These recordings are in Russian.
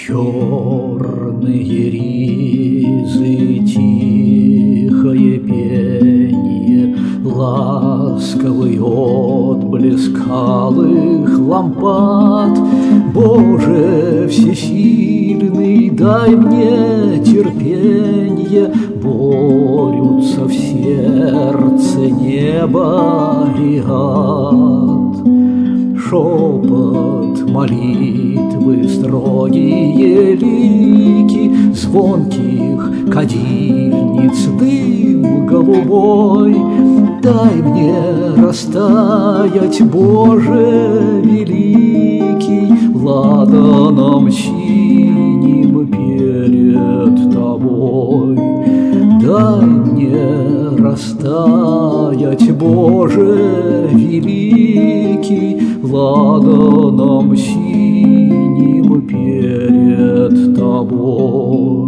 Черные ризы, тихое пение, ласковый отблеск алых лампад. Боже всесильный, дай мне терпенье, борются в сердце небо и ад. Шепот молитвы, строгие лики звонких кадильниц, дым голубой. Дай мне растаять, Боже великий, ладаном синим перед Тобой. Дай мне растаять, Боже великий, ладаном синим перед Тобой.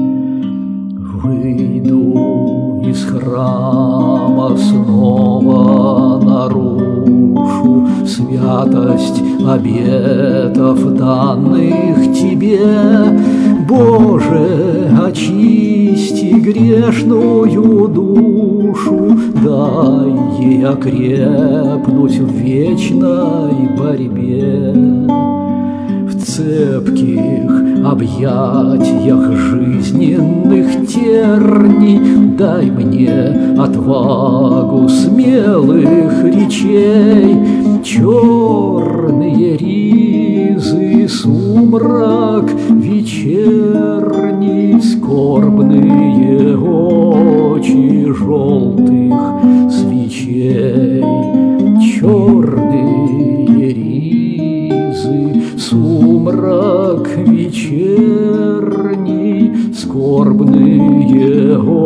Выйду из храма, снова нарушу святость обетов, данных Тебе. Боже, очисти грешную душу, дай ей окрепнуть в вечной борьбе. В цепких объятиях жизненных терний дай мне отвагу смелых речей. Черные ризы, сумрак вечерний, скорбные очи желтых свечей. Черные ризы, сумрак вечерний, скорбные